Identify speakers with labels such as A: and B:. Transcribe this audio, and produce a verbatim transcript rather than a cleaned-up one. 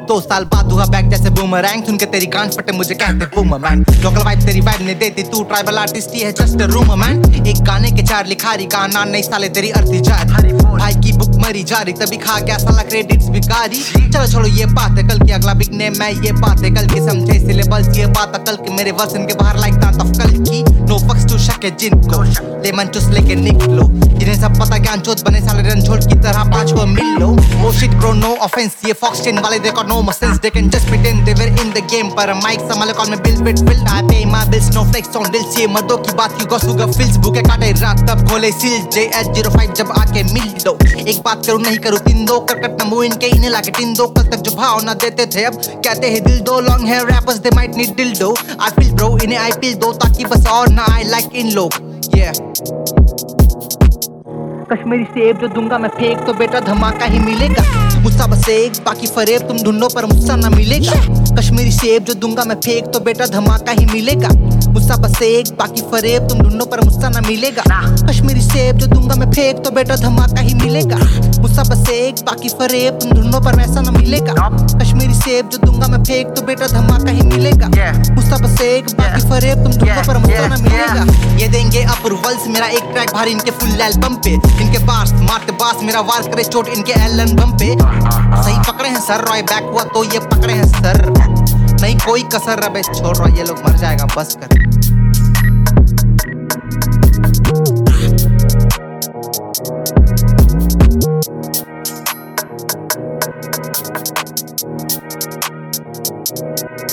A: दो साल बाद हुआ बैक जैसे बूमरैंग, सुन के तेरी गांड फटे मुझे कहते बूमर मैन। लोकल वाइब तेरी वाइब नहीं देती, तू ट्राइबल आर्टिस्ट ही है जस्ट अ रूमर मैन। एक गाने के चार लिखारी, गाना नहीं साले तेरी अर्थी जारी। भाई की बुक मरी जारी, तभी खा गया साला क्रेडिट्स भिखारी। चलो छोड़ो ये बात है, कल की अगला बिग नेम मैं ये बात है, कल की समझे सिलेबस ये बात है, कल के मेरे वर्स इनके बाहर लाइक दांत ऑफ कल की। नो फक्स टू शक है जिनको लेमन चूस लेके निकलो, जिन्हें सब पता ज्ञान चोत बने साले रनछोड़ की तरह पांच को मिल लो। Oh shit bro no offence, ये फॉक्स टेन वाले देखो no more sense, they can just pretend they were in the game, पर माइक संभाले कॉल में bill bit fill. I pay my bills no flex on dills, ये मर्दों की बात की गॉसुगा फिल्स, भूखे काटे रात तब खोले सील जे एच ज़ीरो फाइव जब आके मिल लो। एक बात करूं नहीं करूं तीन दो, करकट नमो इनके इन्हें लाके टिन दो, कल तक जो भाव ना देते थे अब कहते हैं दिल दो। Long hair rappers they might need dildo, I feel bro इन्हें आई फील दो, ताकि बस और ना आई लाइक इन लोग। Yeah. कश्मीरी सेब जो दूंगा मैं फेंक तो बेटा धमाका ही मिलेगा, मुझसा बस एक बाकी फरेब तुम ढूंढो पर मुझसा ना मिलेगा। कश्मीरी सेब जो दूंगा मैं फेंक तो बेटा धमाका ही मिलेगा, मुझसा बस एक बाकी फरेब तुम ढूंढो पर मुझसा ना मिलेगा। कश्मीरी सेब जो दूंगा मैं फेंक तो बेटा धमाका ही मिलेगा, मुझसा बस एक बाकी फरेब तुम ढूंढो पर वैसा ना मिलेगा। कश्मीरी सेब जो दूंगा मैं फेंक तो बेटा धमाका ही मिलेगा, मुझसा बस एक बाकी फरेब तुम ढूंढो पर मुझसा ना मिलेगा। ये देंगे अप्रूवल्स मेरा एक ट्रैक भारी इनके फुल एल्बम पे, इनके बार्स मारते बास मेरा वार करे चोट इनके एल्बम पे। सही पकड़े हैं सर, रॉय बैक हुआ तो ये पकड़े हैं सर, नहीं कोई कसर। अबे छोड़ रहा ये लोग मर जाएगा बस कर।